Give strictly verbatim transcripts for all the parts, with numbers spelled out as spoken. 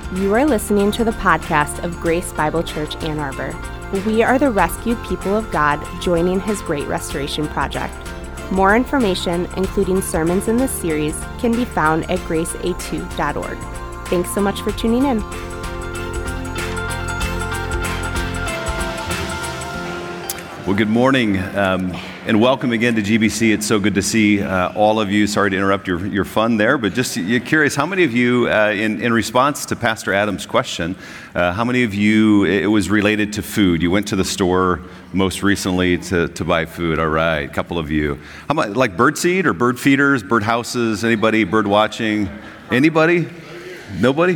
You are listening to the podcast of Grace Bible Church Ann Arbor. We are the rescued people of God joining His Great Restoration Project. More information, including sermons in this series, can be found at grace a two dot org. Thanks so much for tuning in. Well, good morning, um, and welcome again to G B C. It's so good to see uh, all of you. Sorry to interrupt your, your fun there, but just you're curious, how many of you, uh, in, in response to Pastor Adam's question, uh, how many of you, it was related to food? You went to the store most recently to, to buy food. All right, a couple of you. How about like bird seed or bird feeders, bird houses, anybody, bird watching? Anybody? Nobody?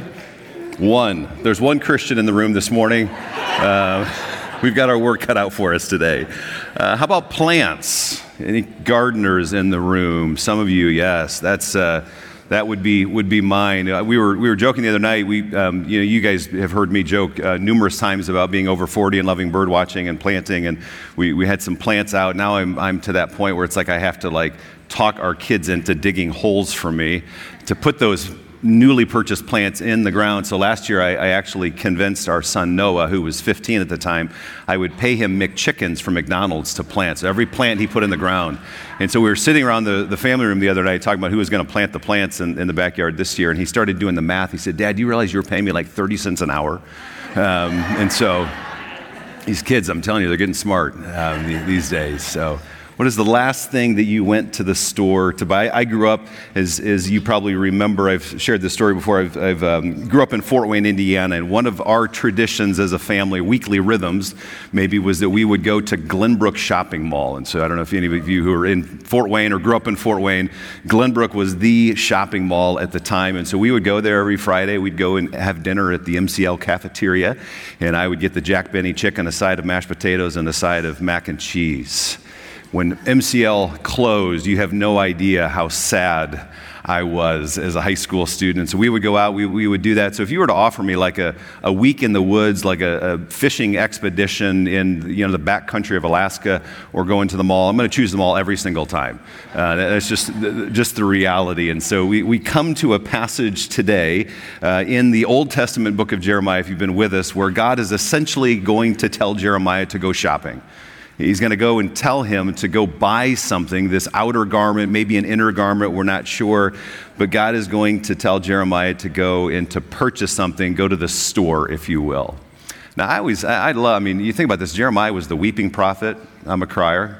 One. There's one Christian in the room this morning. Uh, We've got our work cut out for us today. Uh, how about plants? Any gardeners in the room? Some of you, yes. That's uh, that would be would be mine. Uh, we were we were joking the other night. We um, you know you guys have heard me joke uh, numerous times about being over forty and loving bird watching and planting, and we, we had some plants out. Now I'm I'm to that point where it's like I have to like talk our kids into digging holes for me to put those newly purchased plants in the ground. So last year I, I actually convinced our son Noah, who was fifteen at the time, I would pay him McChickens from McDonald's to plant. So every plant he put in the ground. And so we were sitting around the, the family room the other night talking about who was going to plant the plants in, in the backyard this year. And he started doing the math. He said, "Dad, do you realize you're paying me like thirty cents an hour?" Um, and so these kids, I'm telling you, they're getting smart um, these days. So what is the last thing that you went to the store to buy? I grew up, as, as you probably remember, I've shared this story before, I've, I've um, grew up in Fort Wayne, Indiana, and one of our traditions as a family, weekly rhythms, maybe, was that we would go to Glenbrook Shopping Mall. And so I don't know if any of you who are in Fort Wayne or grew up in Fort Wayne, Glenbrook was the shopping mall at the time. And so we would go there every Friday. We'd go and have dinner at the M C L cafeteria, and I would get the Jack Benny chicken, a side of mashed potatoes, and a side of mac and cheese. When M C L closed, you have no idea how sad I was as a high school student. So we would go out, we, we would do that. So if you were to offer me like a, a week in the woods, like a, a fishing expedition in you know the back country of Alaska, or going to the mall, I'm going to choose the mall every single time. Uh, that's just just the reality. And so we, we come to a passage today uh, in the Old Testament book of Jeremiah, if you've been with us, where God is essentially going to tell Jeremiah to go shopping. He's going to go and tell him to go buy something, this outer garment, maybe an inner garment, we're not sure. But God is going to tell Jeremiah to go and to purchase something, go to the store, if you will. Now, I always, I, I love, I mean, you think about this. Jeremiah was the weeping prophet. I'm a crier.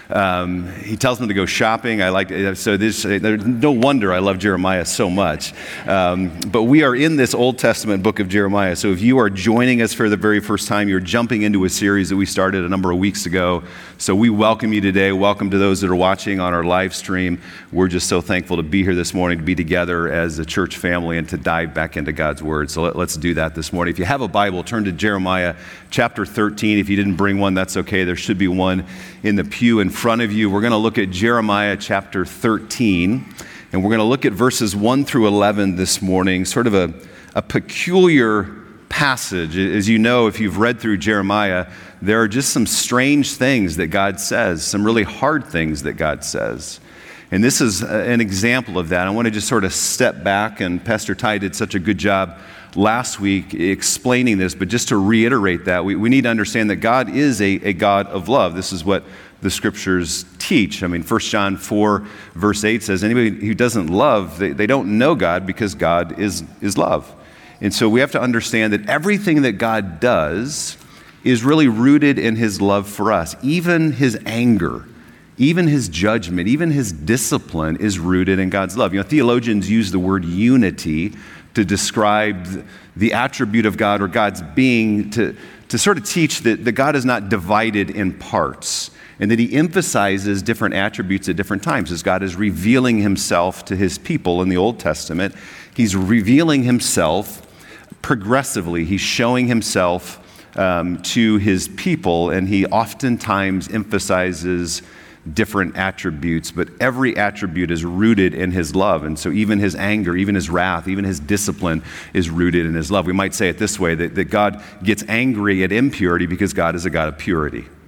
Um, he tells them to go shopping. I like so. This, there's no wonder I love Jeremiah so much. Um, but we are in this Old Testament book of Jeremiah. So if you are joining us for the very first time, you're jumping into a series that we started a number of weeks ago. So we welcome you today. Welcome to those that are watching on our live stream. We're just so thankful to be here this morning, to be together as a church family, and to dive back into God's Word. So let, let's do that this morning. If you have a Bible, turn to Jeremiah chapter thirteen. If you didn't bring one, that's okay. There should be one in the pew in front of you. We're going to look at Jeremiah chapter thirteen, and we're going to look at verses one through eleven this morning, sort of a, a peculiar passage. As you know, if you've read through Jeremiah, there are just some strange things that God says, some really hard things that God says. And this is an example of that. I want to just sort of step back, and Pastor Ty did such a good job last week explaining this, but just to reiterate that, we, we need to understand that God is a, a God of love. This is what the scriptures teach. I mean, First John four, verse eight says, anybody who doesn't love, they, they don't know God, because God is, is love. And so we have to understand that everything that God does is really rooted in His love for us. Even His anger, even His judgment, even His discipline is rooted in God's love. You know, theologians use the word unity to describe the attribute of God, or God's being, to, to sort of teach that, that God is not divided in parts, and that He emphasizes different attributes at different times. As God is revealing Himself to His people in the Old Testament, He's revealing Himself progressively. He's showing Himself um, to His people, and He oftentimes emphasizes different attributes, but every attribute is rooted in His love. And so even His anger, even His wrath, even His discipline is rooted in His love. We might say it this way, that, that God gets angry at impurity because God is a God of purity.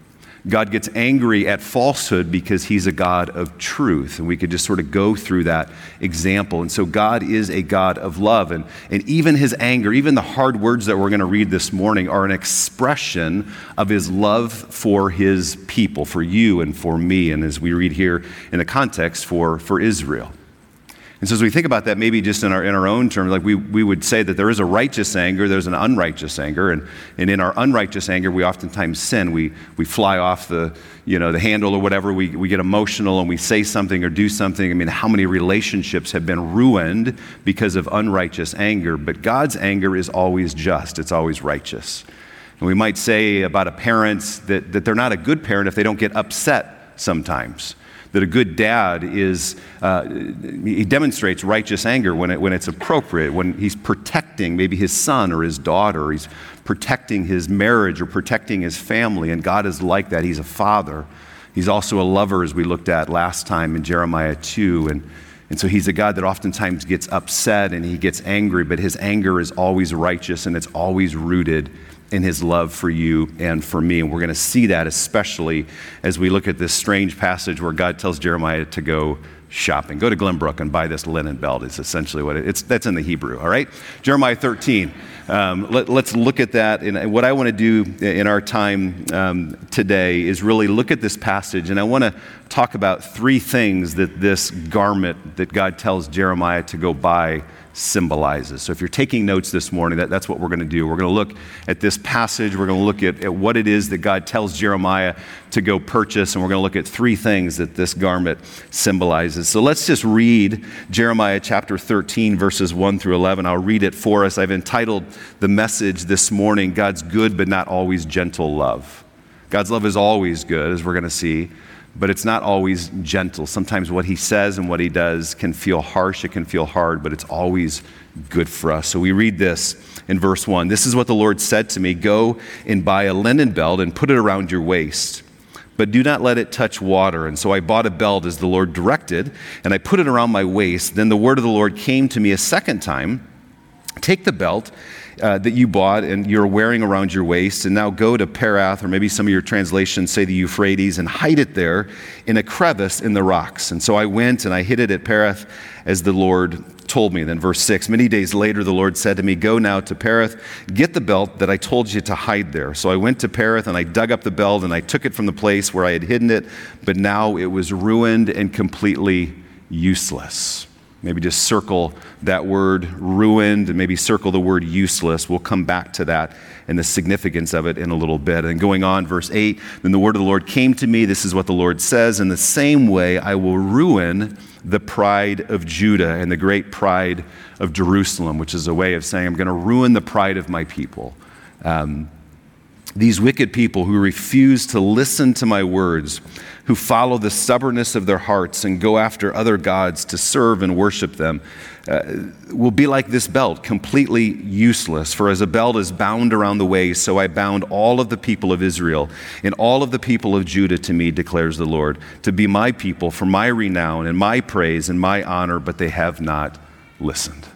God gets angry at falsehood because he's a God of truth. And we could just sort of go through that example. And so God is a God of love. And, and even his anger, even the hard words that we're going to read this morning are an expression of his love for his people, for you and for me. And as we read here in the context, for, for Israel. And so as we think about that, maybe just in our in our own terms, like we, we would say that there is a righteous anger, there's an unrighteous anger, and, and in our unrighteous anger, we oftentimes sin. We we fly off the you know the handle or whatever. We we get emotional and we say something or do something. I mean, how many relationships have been ruined because of unrighteous anger? But God's anger is always just. It's always righteous. And we might say about a parent that, that they're not a good parent if they don't get upset sometimes. That a good dad is, uh, he demonstrates righteous anger when it, when it's appropriate, when he's protecting maybe his son or his daughter, he's protecting his marriage or protecting his family, and God is like that. He's a father. He's also a lover, as we looked at last time in Jeremiah two, and, and so he's a God that oftentimes gets upset and he gets angry, but his anger is always righteous and it's always rooted in his love for you and for me. And we're going to see that especially as we look at this strange passage where God tells Jeremiah to go shopping. Go to Glenbrook and buy this linen belt. It's essentially what it, it's, that's in the Hebrew, all right? Jeremiah thirteen. Um, let, let's look at that. And what I want to do in our time um, today is really look at this passage. And I want to talk about three things that this garment that God tells Jeremiah to go buy symbolizes. So if you're taking notes this morning, that, that's what we're going to do. We're going to look at this passage. We're going to look at, at what it is that God tells Jeremiah to go purchase. And we're going to look at three things that this garment symbolizes. So let's just read Jeremiah chapter thirteen, verses one through eleven. I'll read it for us. I've entitled the message this morning, God's good but not always gentle love. God's love is always good, as we're going to see, but it's not always gentle. Sometimes what he says and what he does can feel harsh, it can feel hard, but it's always good for us. So we read this in verse one. This is what the Lord said to me, go and buy a linen belt and put it around your waist, but do not let it touch water. And so I bought a belt as the Lord directed, and I put it around my waist. Then the word of the Lord came to me a second time, take the belt Uh, that you bought and you're wearing around your waist, and now go to Perath, or maybe some of your translations say the Euphrates, and hide it there in a crevice in the rocks. And so I went and I hid it at Perath as the Lord told me. Then verse six, many days later the Lord said to me, go now to Perath, get the belt that I told you to hide there. So I went to Perath and I dug up the belt and I took it from the place where I had hidden it, but now it was ruined and completely useless. Maybe just circle that word ruined and maybe circle the word useless. We'll come back to that and the significance of it in a little bit. And going on, verse eight, then the word of the Lord came to me. This is what the Lord says. In the same way, I will ruin the pride of Judah and the great pride of Jerusalem, which is a way of saying I'm going to ruin the pride of my people. Um, These wicked people who refuse to listen to my words, who follow the stubbornness of their hearts and go after other gods to serve and worship them, uh, will be like this belt, completely useless. For as a belt is bound around the waist, so I bound all of the people of Israel and all of the people of Judah to me, declares the Lord, to be my people for my renown and my praise and my honor, but they have not listened.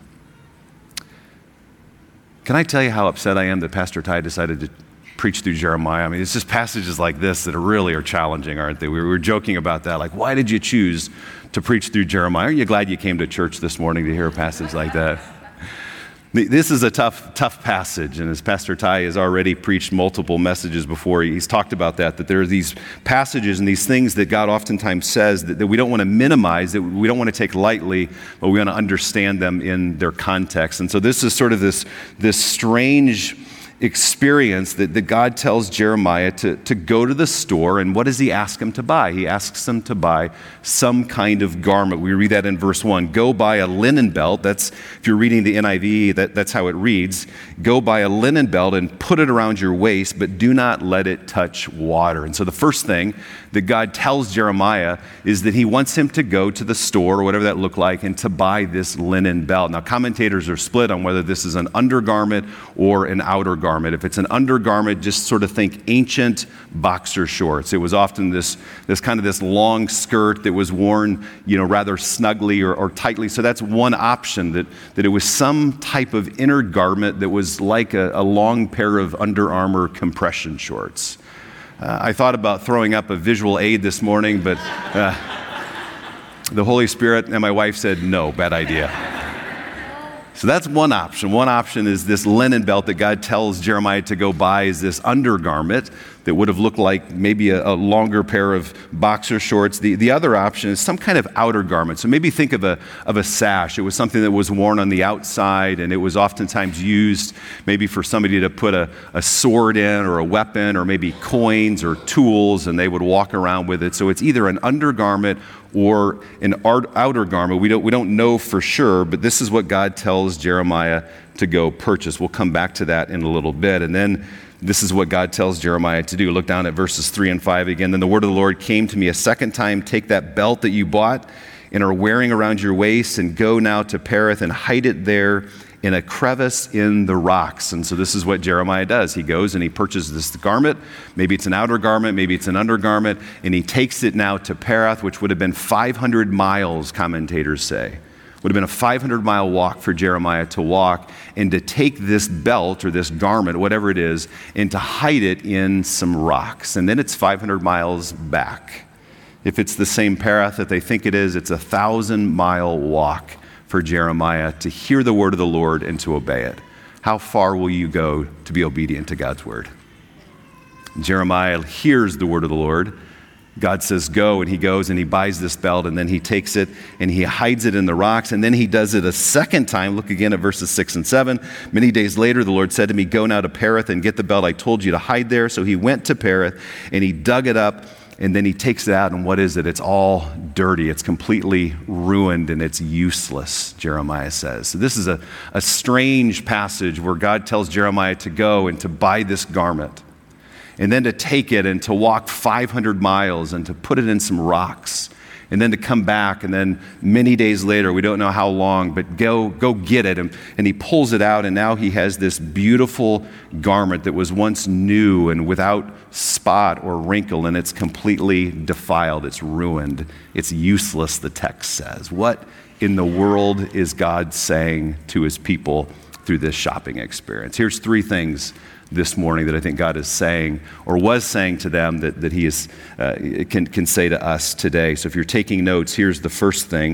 Can I tell you how upset I am that Pastor Ty decided to preach through Jeremiah? I mean, it's just passages like this that are really are challenging, aren't they? We were joking about that. Like, why did you choose to preach through Jeremiah? Are you glad you came to church this morning to hear a passage like that? This is a tough, tough passage, and as Pastor Ty has already preached multiple messages before, he's talked about that, that there are these passages and these things that God oftentimes says that, that we don't want to minimize, that we don't want to take lightly, but we want to understand them in their context. And so this is sort of this, this strange experience that, that God tells Jeremiah to, to go to the store, and what does he ask him to buy? He asks him to buy some kind of garment. We read that in verse one. Go buy a linen belt. That's, if you're reading the N I V, that, that's how it reads. Go buy a linen belt and put it around your waist, but do not let it touch water. And so the first thing that God tells Jeremiah is that he wants him to go to the store, or whatever that looked like, and to buy this linen belt. Now, commentators are split on whether this is an undergarment or an outer garment. If it's an undergarment, just sort of think ancient boxer shorts. It was often this, this kind of this long skirt that was worn, you know, rather snugly or, or tightly. So that's one option, that, that it was some type of inner garment that was like a, a long pair of Under Armour compression shorts. Uh, I thought about throwing up a visual aid this morning, but uh, the Holy Spirit and my wife said, no, bad idea. So that's one option. One option is this linen belt that God tells Jeremiah to go buy is this undergarment that would have looked like maybe a, a longer pair of boxer shorts. The, the other option is some kind of outer garment. So maybe think of a, of a sash. It was something that was worn on the outside, and it was oftentimes used maybe for somebody to put a, a sword in or a weapon or maybe coins or tools, and they would walk around with it. So it's either an undergarment or an outer garment. We don't, we don't know for sure, but this is what God tells Jeremiah to go purchase. We'll come back to that in a little bit. And then this is what God tells Jeremiah to do. Look down at verses three and five again. Then the word of the Lord came to me a second time. Take that belt that you bought and are wearing around your waist and go now to Pereth and hide it there in a crevice in the rocks. And so this is what Jeremiah does. He goes and he purchases this garment. Maybe it's an outer garment, maybe it's an undergarment, and he takes it now to Pereth, which would have been five hundred miles, commentators say. Would have been a five hundred mile walk for Jeremiah to walk and to take this belt or this garment, whatever it is, and to hide it in some rocks. And then it's five hundred miles back. If it's the same Pereth that they think it is, it's a thousand mile walk for Jeremiah to hear the word of the Lord and to obey it. How far will you go to be obedient to God's word? Jeremiah hears the word of the Lord. God says, go, and he goes and he buys this belt, and then he takes it and he hides it in the rocks, and then he does it a second time. Look again at verses six and seven. Many days later, the Lord said to me, go now to Pereth and get the belt I told you to hide there. So he went to Pereth and he dug it up, and then he takes it out, and what is it? It's all dirty. It's completely ruined, and it's useless, Jeremiah says. So this is a, a strange passage where God tells Jeremiah to go and to buy this garment, and then to take it and to walk five hundred miles and to put it in some rocks, and then to come back, and then many days later, we don't know how long, but go go get it. And, and he pulls it out, and now he has this beautiful garment that was once new and without spot or wrinkle, and it's completely defiled. It's ruined. It's useless, the text says. What in the world is God saying to his people through this shopping experience? Here's three things this morning that I think God is saying or was saying to them that, that he is, uh, can, can say to us today. So if you're taking notes, here's the first thing.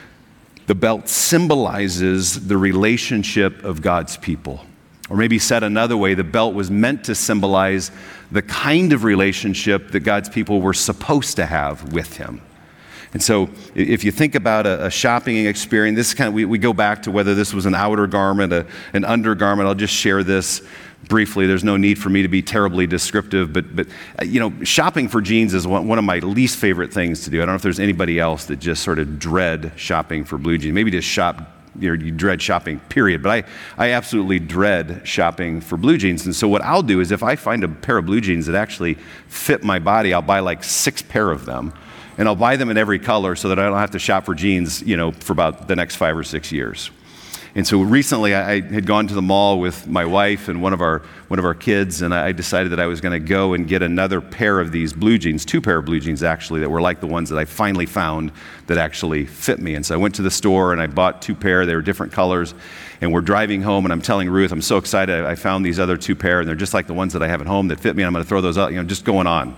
The belt symbolizes the relationship of God's people. Or maybe said another way, the belt was meant to symbolize the kind of relationship that God's people were supposed to have with him. And so if you think about a, a shopping experience, this kind of, we, we go back to whether this was an outer garment, a, an undergarment. I'll just share this briefly. There's no need for me to be terribly descriptive, but, but uh, you know, shopping for jeans is one, one of my least favorite things to do. I don't know if there's anybody else that just sort of dread shopping for blue jeans. Maybe just shop, you know, you dread shopping, period. But I, I absolutely dread shopping for blue jeans. And so what I'll do is if I find a pair of blue jeans that actually fit my body, I'll buy like six pair of them. And I'll buy them in every color so that I don't have to shop for jeans, you know, for about the next five or six years. And so recently I, I had gone to the mall with my wife and one of our one of our kids, and I decided that I was going to go and get another pair of these blue jeans, two pair of blue jeans actually, that were like the ones that I finally found that actually fit me. And so I went to the store and I bought two pair. They were different colors. And we're driving home, and I'm telling Ruth, I'm so excited I found these other two pair, and they're just like the ones that I have at home that fit me, and I'm going to throw those out, you know, just going on.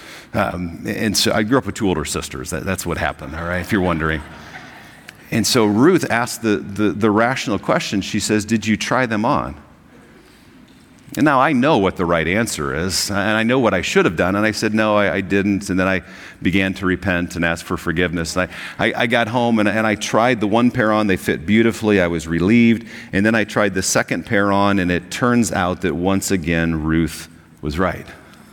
Um, and so I grew up with two older sisters. That, that's what happened, all right, if you're wondering. And so Ruth asked the, the, the rational question. She says, did you try them on? And now I know what the right answer is, and I know what I should have done. And I said, no, I, I didn't. And then I began to repent and ask for forgiveness. And I, I, I got home, and, and I tried the one pair on. They fit beautifully. I was relieved. And then I tried the second pair on, and it turns out that once again, Ruth was right.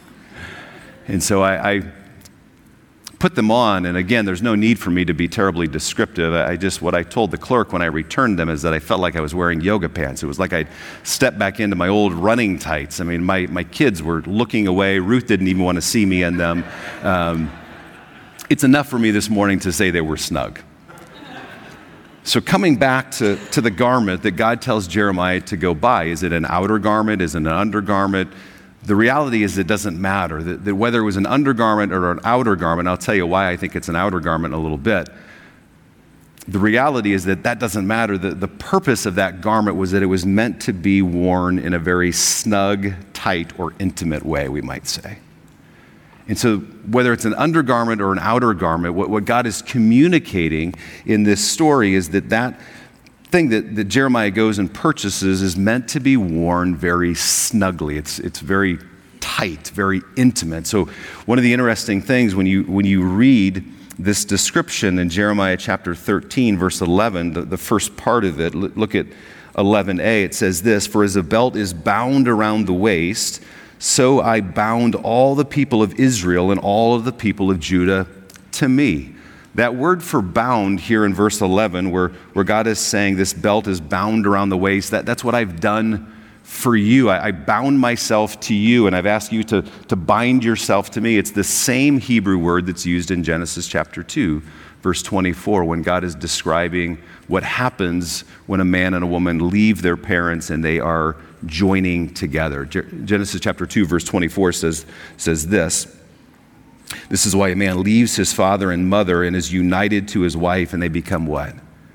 And so I, I put them on, and again, there's no need for me to be terribly descriptive. I just, what I told the clerk when I returned them is that I felt like I was wearing yoga pants. It was like I'd stepped back into my old running tights. I mean, my, my kids were looking away. Ruth didn't even want to see me in them. Um, it's enough for me this morning to say they were snug. So coming back to, to the garment that God tells Jeremiah to go buy, is it an outer garment? Is it an undergarment? The reality is it doesn't matter, that, that whether it was an undergarment or an outer garment, I'll tell you why I think it's an outer garment in a little bit. The reality is that that doesn't matter. The, the purpose of that garment was that it was meant to be worn in a very snug, tight, or intimate way, we might say. And so whether it's an undergarment or an outer garment, what, what God is communicating in this story is that that thing that, that Jeremiah goes and purchases is meant to be worn very snugly. It's, it's very tight, very intimate. So one of the interesting things when you, when you read this description in Jeremiah chapter thirteen, verse eleven, the, the first part of it, look at eleven a, it says this, "For as a belt is bound around the waist, so I bound all the people of Israel and all of the people of Judah to me." That word for bound here in verse eleven, where, where God is saying this belt is bound around the waist, that, that's what I've done for you. I, I bound myself to you, and I've asked you to, to bind yourself to me. It's the same Hebrew word that's used in Genesis chapter two, verse twenty-four, when God is describing what happens when a man and a woman leave their parents and they are joining together. Genesis chapter two, verse twenty-four says, says this, "This is why a man leaves his father and mother and is united to his wife, and they become what?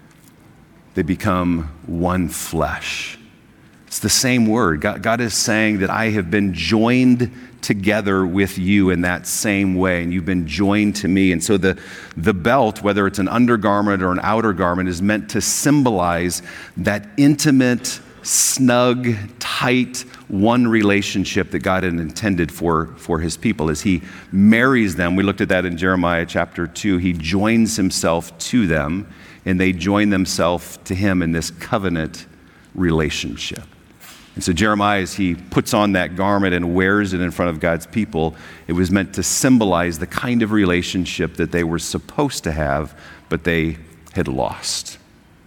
They become one flesh." It's the same word. God, God is saying that I have been joined together with you in that same way, and you've been joined to me. And so the, the belt, whether it's an undergarment or an outer garment, is meant to symbolize that intimate, snug, tight, one relationship that God had intended for, for his people. As he marries them, we looked at that in Jeremiah chapter two, he joins himself to them, and they join themselves to him in this covenant relationship. And so Jeremiah, as he puts on that garment and wears it in front of God's people, it was meant to symbolize the kind of relationship that they were supposed to have, but they had lost.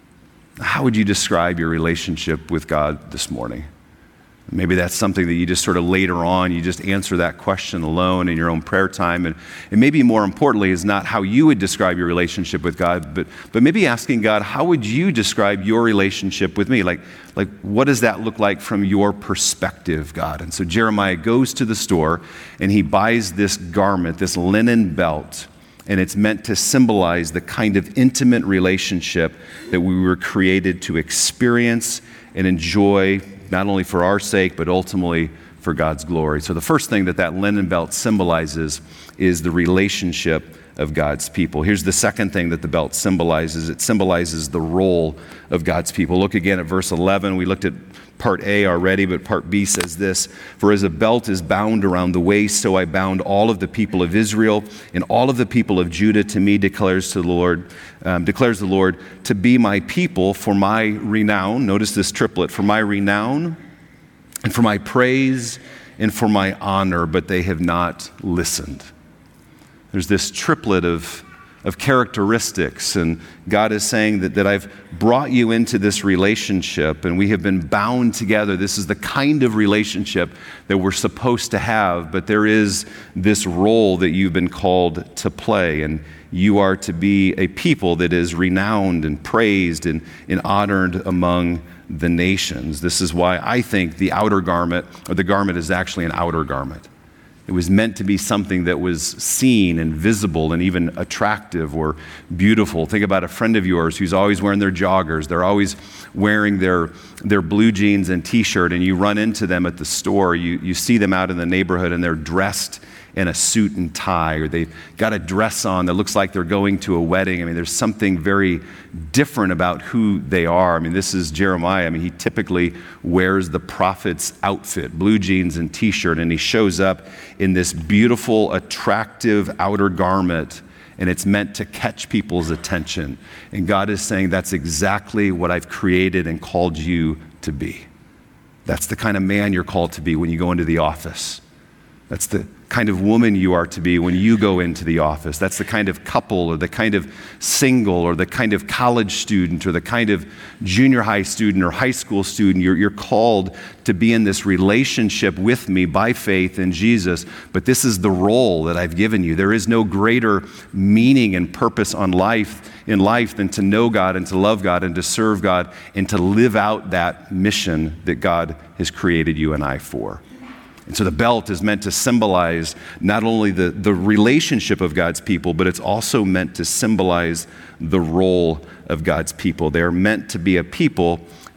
How would you describe your relationship with God this morning? Maybe that's something that you just sort of later on, you just answer that question alone in your own prayer time. And, and maybe more importantly is not how you would describe your relationship with God, but, but maybe asking God, how would you describe your relationship with me? Like, like, what does that look like from your perspective, God? And so Jeremiah goes to the store and he buys this garment, this linen belt, and it's meant to symbolize the kind of intimate relationship that we were created to experience and enjoy, not only for our sake, but ultimately for God's glory. So the first thing that that linen belt symbolizes is the relationship of God's people. Here's the second thing that the belt symbolizes. It symbolizes the role of God's people. Look again at verse eleven. We looked at part A already, but part B says this, "For as a belt is bound around the waist, so I bound all of the people of Israel and all of the people of Judah to me, declares to the Lord, um, declares the Lord, to be my people for my renown." Notice this triplet, "for my renown and for my praise and for my honor, but they have not listened." There's this triplet of, of characteristics, and God is saying that, that I've brought you into this relationship, and we have been bound together. This is the kind of relationship that we're supposed to have, but there is this role that you've been called to play, and you are to be a people that is renowned and praised and, and honored among the nations. This is why I think the outer garment, or the garment, is actually an outer garment. It was meant to be something that was seen and visible and even attractive or beautiful. Think about a friend of yours who's always wearing their joggers. They're always wearing their, their blue jeans and t-shirt, and you run into them at the store. You, you see them out in the neighborhood, and they're dressed in a suit and tie, or they've got a dress on that looks like they're going to a wedding. I mean, there's something very different about who they are. I mean, this is Jeremiah. I mean, he typically wears the prophet's outfit, blue jeans and t-shirt, and he shows up in this beautiful, attractive outer garment, and it's meant to catch people's attention. And God is saying, that's exactly what I've created and called you to be. That's the kind of man you're called to be when you go into the office. That's the kind of woman you are to be when you go into the office. That's the kind of couple or the kind of single or the kind of college student or the kind of junior high student or high school student. You're, you're called to be in this relationship with me by faith in Jesus, but this is the role that I've given you. There is no greater meaning and purpose on life in life than to know God and to love God and to serve God and to live out that mission that God has created you and I for. And so the belt is meant to symbolize not only the, the relationship of God's people, but it's also meant to symbolize the role of God's people. They're meant to be a people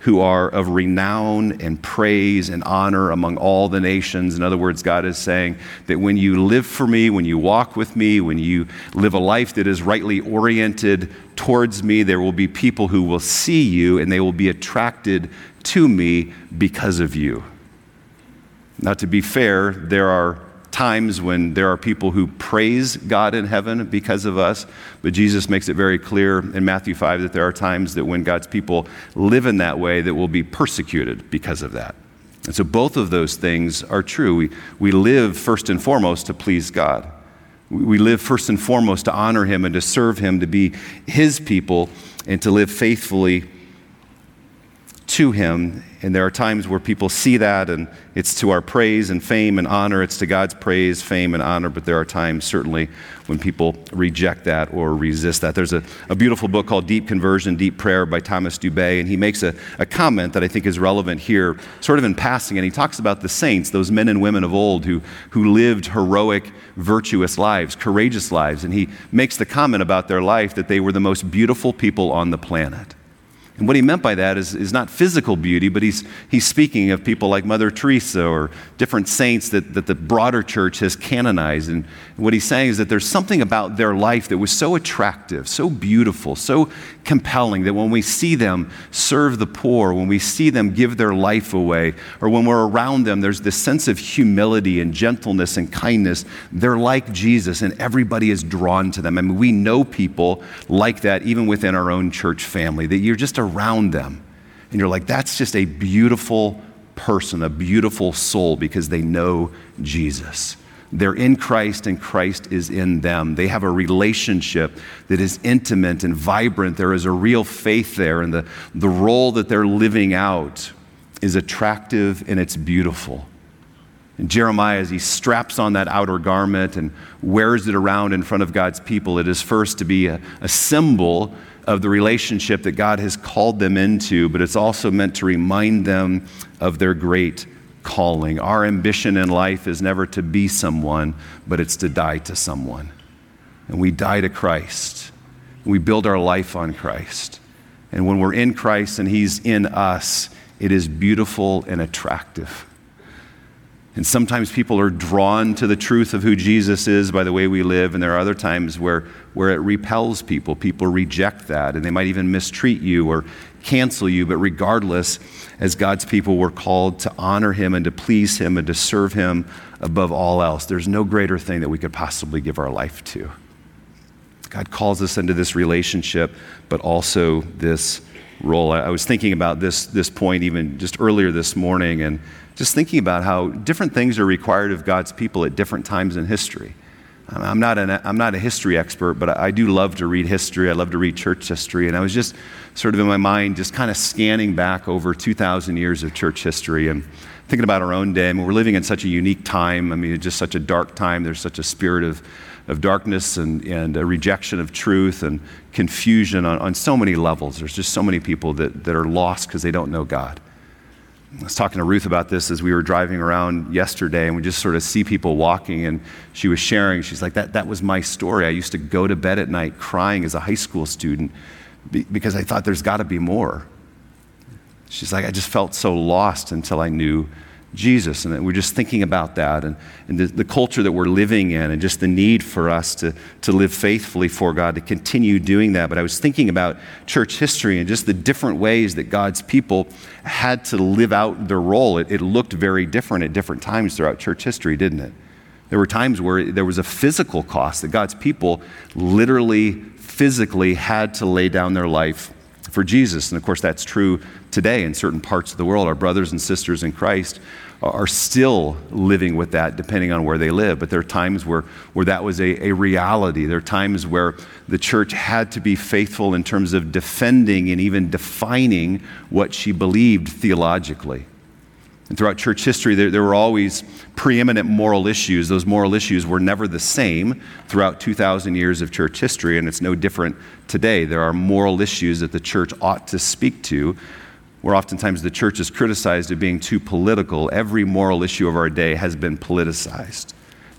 who are of renown and praise and honor among all the nations. In other words, God is saying that when you live for me, when you walk with me, when you live a life that is rightly oriented towards me, there will be people who will see you and they will be attracted to me because of you. Now, to be fair, there are times when there are people who praise God in heaven because of us, but Jesus makes it very clear in Matthew five that there are times that when God's people live in that way that will be persecuted because of that. And so both of those things are true. We, we live first and foremost to please God. We live first and foremost to honor him and to serve him, to be his people and to live faithfully to him. And there are times where people see that and it's to our praise and fame and honor. It's to God's praise, fame, and honor. But there are times certainly when people reject that or resist that. There's a, a beautiful book called Deep Conversion, Deep Prayer by Thomas Dubay. And he makes a, a comment that I think is relevant here, sort of in passing. And he talks about the saints, those men and women of old who, who lived heroic, virtuous lives, courageous lives. And he makes the comment about their life that they were the most beautiful people on the planet. And what he meant by that is, is not physical beauty, but he's, he's speaking of people like Mother Teresa or different saints that, that the broader church has canonized. And what he's saying is that there's something about their life that was so attractive, so beautiful, so compelling that when we see them serve the poor, when we see them give their life away, or when we're around them, there's this sense of humility and gentleness and kindness. They're like Jesus, and everybody is drawn to them. I mean, we know people like that even within our own church family, that you're just around them and you're like, that's just a beautiful person, a beautiful soul, because they know Jesus. They're in Christ and Christ is in them. They have a relationship that is intimate and vibrant. There is a real faith there, and the, the role that they're living out is attractive and it's beautiful. And Jeremiah, as he straps on that outer garment and wears it around in front of God's people, it is first to be a, a symbol of the relationship that God has called them into, but it's also meant to remind them of their great calling. Our ambition in life is never to be someone, but it's to die to someone. And we die to Christ. We build our life on Christ. And when we're in Christ and he's in us, it is beautiful and attractive. And sometimes people are drawn to the truth of who Jesus is by the way we live, and there are other times where, where it repels people. People reject that, and they might even mistreat you or cancel you. But regardless, as God's people, we're called to honor him and to please him and to serve him above all else. There's no greater thing that we could possibly give our life to. God calls us into this relationship, but also this role. I was thinking about this, this point even just earlier this morning, and just thinking about how different things are required of God's people at different times in history. I'm not, an, I'm not a history expert, but I do love to read history. I love to read church history. And I was just sort of in my mind, just kind of scanning back over two thousand years of church history and thinking about our own day. I mean, we're living in such a unique time. I mean, it's just such a dark time. There's such a spirit of, of darkness and, and a rejection of truth and confusion on, on so many levels. There's just so many people that, that are lost because they don't know God. I was talking to Ruth about this as we were driving around yesterday, and we just sort of see people walking, and she was sharing, she's like, that, that was my story. I used to go to bed at night crying as a high school student because I thought there's got to be more. She's like, I just felt so lost until I knew Jesus. And we're just thinking about that and, and the, the culture that we're living in and just the need for us to, to live faithfully for God, to continue doing that. But I was thinking about church history and just the different ways that God's people had to live out their role. It, it looked very different at different times throughout church history, didn't it? There were times where there was a physical cost that God's people literally, physically had to lay down their life for Jesus. And of course, that's true today in certain parts of the world. Our brothers and sisters in Christ are still living with that depending on where they live. But there are times where, where that was a, a reality. There are times where the church had to be faithful in terms of defending and even defining what she believed theologically. And throughout church history, there, there were always preeminent moral issues. Those moral issues were never the same throughout two thousand years of church history, and it's no different today. There are moral issues that the church ought to speak to, where oftentimes the church is criticized of being too political. Every moral issue of our day has been politicized.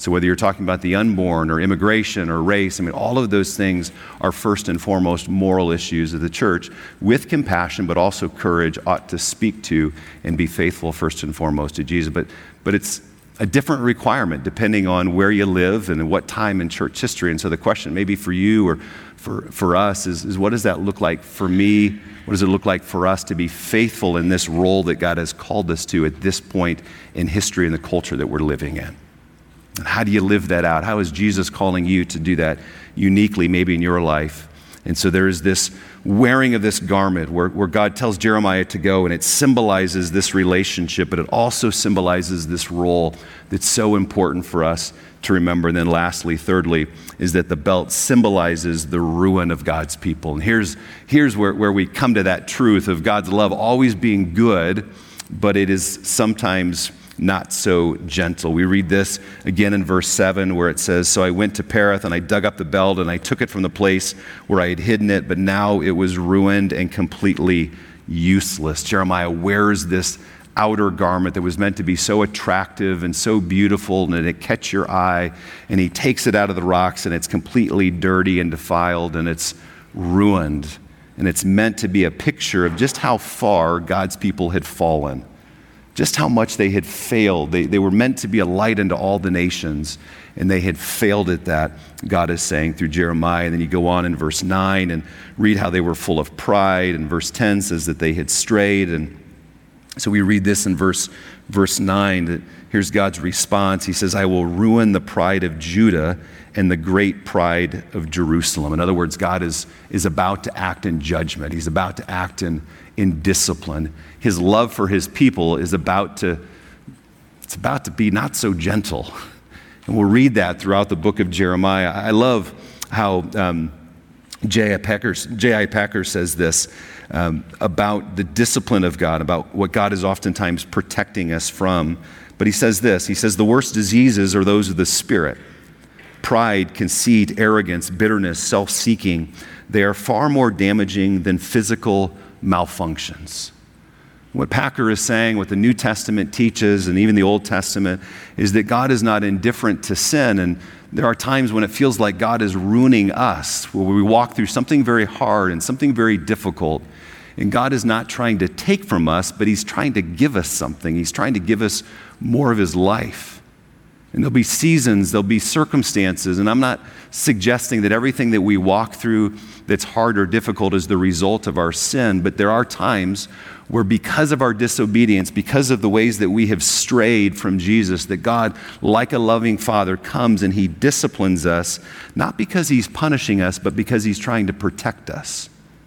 So whether you're talking about the unborn or immigration or race, I mean, all of those things are first and foremost moral issues that the church, with compassion but also courage, ought to speak to and be faithful first and foremost to Jesus. But, but it's a different requirement depending on where you live and what time in church history. And so the question maybe for you or for, for us is, is what does that look like for me? What does it look like for us to be faithful in this role that God has called us to at this point in history and the culture that we're living in? And how do you live that out? How is Jesus calling you to do that uniquely maybe in your life? And so there is this wearing of this garment where, where God tells Jeremiah to go, and it symbolizes this relationship, but it also symbolizes this role that's so important for us to remember. And then lastly, thirdly, is that the belt symbolizes the ruin of God's people. And here's, here's where, where we come to that truth of God's love always being good, but it is sometimes not so gentle. We read this again in verse seven where it says, "So I went to Pereth and I dug up the belt and I took it from the place where I had hidden it, but now it was ruined and completely useless." Jeremiah wears this outer garment that was meant to be so attractive and so beautiful and it catch your eye, and he takes it out of the rocks and it's completely dirty and defiled and it's ruined. And it's meant to be a picture of just how far God's people had fallen. Just how much they had failed. They, they were meant to be a light unto all the nations, and they had failed at that, God is saying through Jeremiah. And then you go on in verse nine and read how they were full of pride, and verse ten says that they had strayed. And so we read this in verse, verse nine, that here's God's response. He says, "I will ruin the pride of Judah and the great pride of Jerusalem." In other words, God is, is about to act in judgment. He's about to act in, in discipline. His love for his people is about to, it's about to be not so gentle. And we'll read that throughout the book of Jeremiah. I love how um, J I. Packer, J I. Packer says this um, about the discipline of God, about what God is oftentimes protecting us from. But he says this, he says, "The worst diseases are those of the spirit. Pride, conceit, arrogance, bitterness, self-seeking. They are far more damaging than physical malfunctions." What Packer is saying, what the New Testament teaches, and even the Old Testament, is that God is not indifferent to sin. And there are times when it feels like God is ruining us, where we walk through something very hard and something very difficult. And God is not trying to take from us, but he's trying to give us something. He's trying to give us more of his life. And there'll be seasons, there'll be circumstances, and I'm not suggesting that everything that we walk through that's hard or difficult is the result of our sin, but there are times where because of our disobedience, because of the ways that we have strayed from Jesus, that God, like a loving father, comes and he disciplines us, not because he's punishing us, but because he's trying to protect us.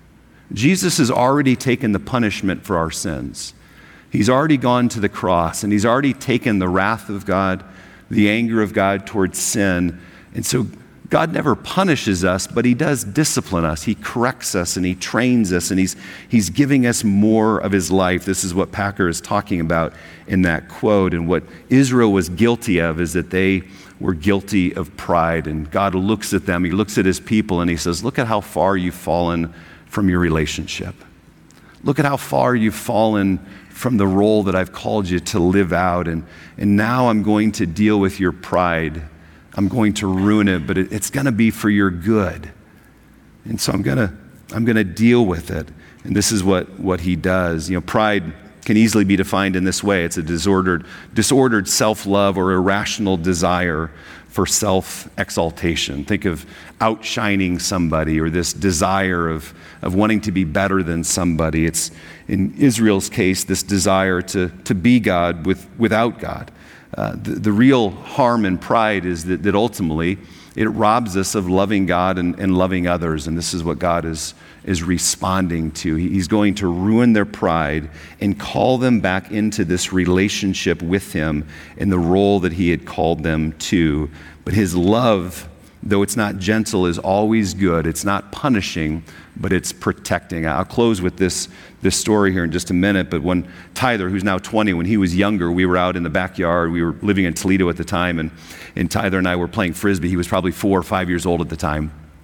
Jesus has already taken the punishment for our sins. He's already gone to the cross, and he's already taken the wrath of God, the anger of God towards sin. And so God never punishes us, but he does discipline us. He corrects us and he trains us, and he's, he's giving us more of his life. This is what Packer is talking about in that quote. And what Israel was guilty of is that they were guilty of pride. And God looks at them, he looks at his people, and he says, "Look at how far you've fallen from your relationship. Look at how far you've fallen from the role that I've called you to live out. And, and now I'm going to deal with your pride. I'm going to ruin it, but it, it's going to be for your good. And so I'm going to I'm going to deal with it." And this is what, what he does. You know, pride can easily be defined in this way. It's a disordered, disordered self-love or irrational desire for self-exaltation. Think of outshining somebody, or this desire of, of wanting to be better than somebody. It's, in Israel's case, this desire to, to be God with, without God. Uh, the, the real harm in pride is that, that ultimately it robs us of loving God and, and loving others. And this is what God is, is responding to. He, he's going to ruin their pride and call them back into this relationship with him in the role that he had called them to. But his love, though it's not gentle, is always good. It's not punishing, but it's protecting. I'll close with this, this story here in just a minute. But when Tyler, who's now twenty, when he was younger, we were out in the backyard. We were living in Toledo at the time, and, and Tyler and I were playing Frisbee. He was probably four or five years old at the time.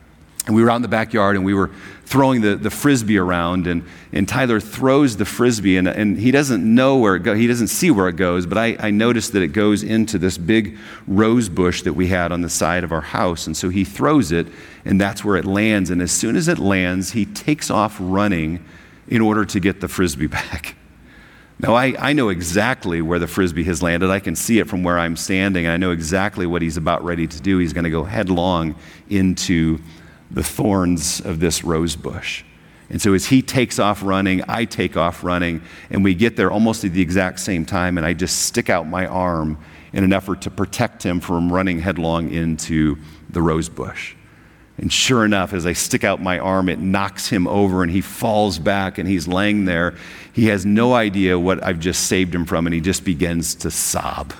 And we were out in the backyard and we were throwing the, the Frisbee around, and, and Tyler throws the Frisbee and, and he doesn't know where it goes. He doesn't see where it goes, but I, I noticed that it goes into this big rose bush that we had on the side of our house. And so he throws it and that's where it lands. And as soon as it lands, he takes off running in order to get the Frisbee back. Now, I, I know exactly where the Frisbee has landed. I can see it from where I'm standing. And I know exactly what he's about ready to do. He's going to go headlong into the thorns of this rose bush. And so as he takes off running, I take off running, and we get there almost at the exact same time, and I just stick out my arm in an effort to protect him from running headlong into the rose bush. And sure enough, as I stick out my arm, it knocks him over and he falls back and he's laying there. He has no idea what I've just saved him from, and he just begins to sob.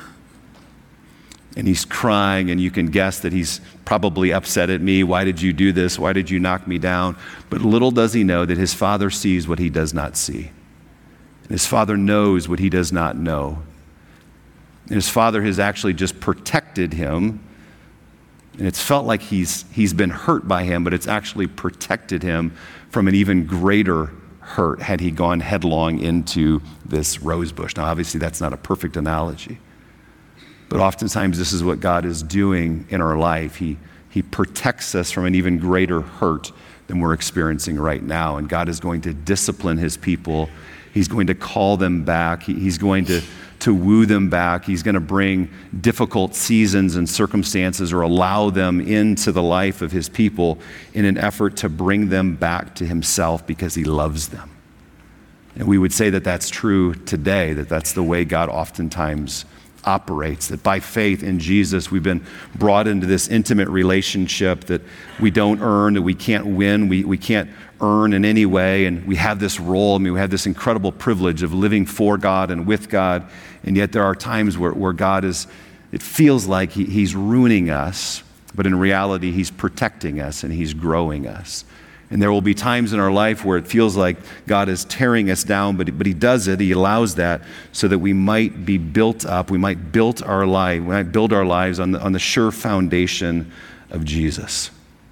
And he's crying, and you can guess that he's probably upset at me. Why did you do this? Why did you knock me down? But little does he know that his father sees what he does not see. And his father knows what he does not know. And his father has actually just protected him. And it's felt like he's he's been hurt by him, but it's actually protected him from an even greater hurt had he gone headlong into this rose bush. Now, obviously, that's not a perfect analogy. But oftentimes, this is what God is doing in our life. He, he protects us from an even greater hurt than we're experiencing right now. And God is going to discipline his people. He's going to call them back. He, he's going to, to woo them back. He's going to bring difficult seasons and circumstances or allow them into the life of his people in an effort to bring them back to himself because he loves them. And we would say that that's true today, that that's the way God oftentimes operates, that by faith in Jesus, we've been brought into this intimate relationship that we don't earn, that we can't win, we, we can't earn in any way, and we have this role. I mean, we have this incredible privilege of living for God and with God, and yet there are times where, where God is, it feels like he, he's ruining us, but in reality, he's protecting us and he's growing us. And there will be times in our life where it feels like God is tearing us down, but, but he does it, he allows that so that we might be built up, we might build our life, we might build our lives on the, on the sure foundation of Jesus.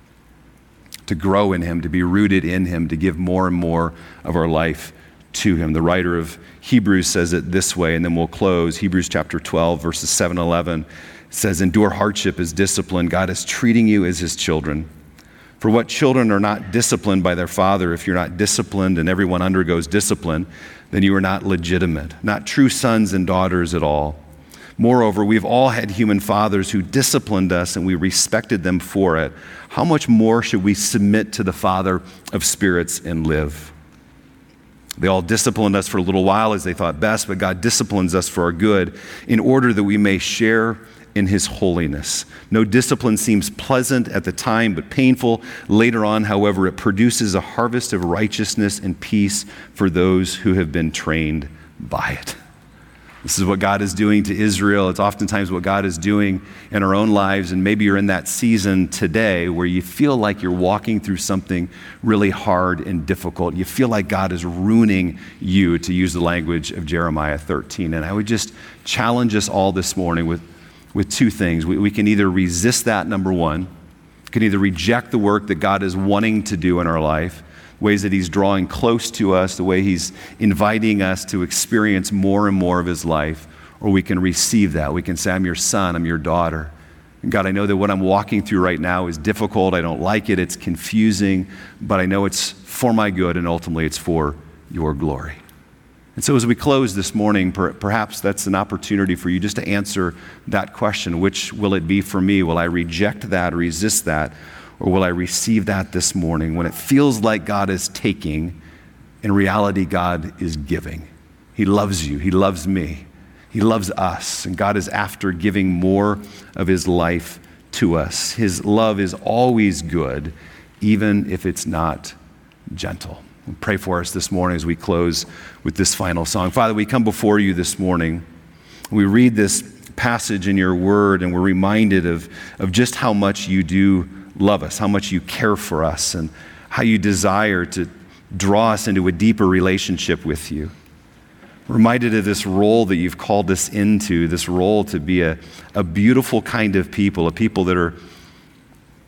To grow in him, to be rooted in him, to give more and more of our life to him. The writer of Hebrews says it this way, and then we'll close. Hebrews chapter twelve, verses seven and eleven says, endure hardship as discipline. God is treating you as his children. For what children are not disciplined by their father? If you're not disciplined and everyone undergoes discipline, then you are not legitimate, not true sons and daughters at all. Moreover, we've all had human fathers who disciplined us and we respected them for it. How much more should we submit to the Father of spirits and live? They all disciplined us for a little while as they thought best, but God disciplines us for our good in order that we may share in his holiness. No discipline seems pleasant at the time, but painful later on. However, it produces a harvest of righteousness and peace for those who have been trained by it. This is what God is doing to Israel. It's oftentimes what God is doing in our own lives. And maybe you're in that season today where you feel like you're walking through something really hard and difficult. You feel like God is ruining you, to use the language of Jeremiah thirteen. And I would just challenge us all this morning with with two things. We, we can either resist that, number one. We can either reject the work that God is wanting to do in our life, ways that he's drawing close to us, the way he's inviting us to experience more and more of his life, or we can receive that. We can say, I'm your son, I'm your daughter. And God, I know that what I'm walking through right now is difficult. I don't like it. It's confusing, but I know it's for my good and ultimately it's for your glory. And so as we close this morning, per, perhaps that's an opportunity for you just to answer that question. Which will it be for me? Will I reject that, resist that, or will I receive that this morning when it feels like God is taking, in reality God is giving? He loves you. He loves me. He loves us. And God is after giving more of his life to us. His love is always good, even if it's not gentle. Pray for us this morning as we close with this final song. Father, we come before you this morning. We read this passage in your word and we're reminded of, of just how much you do love us, how much you care for us, and how you desire to draw us into a deeper relationship with you. We're reminded of this role that you've called us into, this role to be a, a beautiful kind of people, a people that are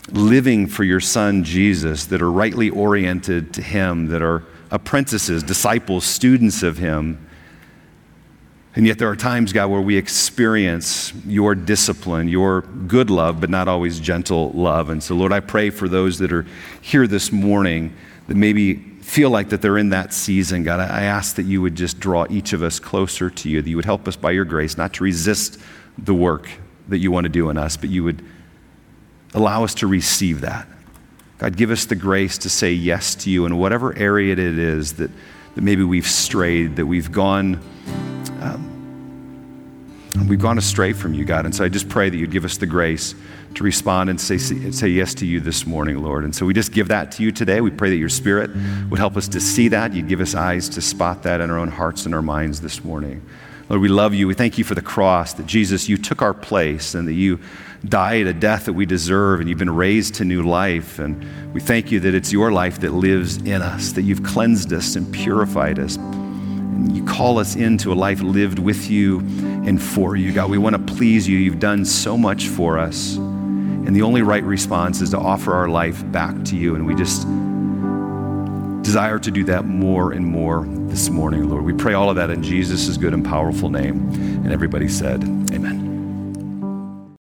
living for your son, Jesus, that are rightly oriented to him, that are apprentices, disciples, students of him. And yet there are times, God, where we experience your discipline, your good love, but not always gentle love. And so, Lord, I pray for those that are here this morning that maybe feel like that they're in that season. God, I ask that you would just draw each of us closer to you, that you would help us by your grace not to resist the work that you want to do in us, but you would allow us to receive that. God, give us the grace to say yes to you in whatever area it is that, that maybe we've strayed, that we've gone um, we've gone astray from you, God. And so I just pray that you'd give us the grace to respond and say, say yes to you this morning, Lord. And so we just give that to you today. We pray that your Spirit would help us to see that. You'd give us eyes to spot that in our own hearts and our minds this morning. Lord, we love you. We thank you for the cross, that Jesus, you took our place and that you died a death that we deserve, and you've been raised to new life. And we thank you that it's your life that lives in us, that you've cleansed us and purified us. And you call us into a life lived with you and for you. God, we want to please you. You've done so much for us. And the only right response is to offer our life back to you. And we just desire to do that more and more this morning, Lord. We pray all of that in Jesus' good and powerful name. And everybody said, amen.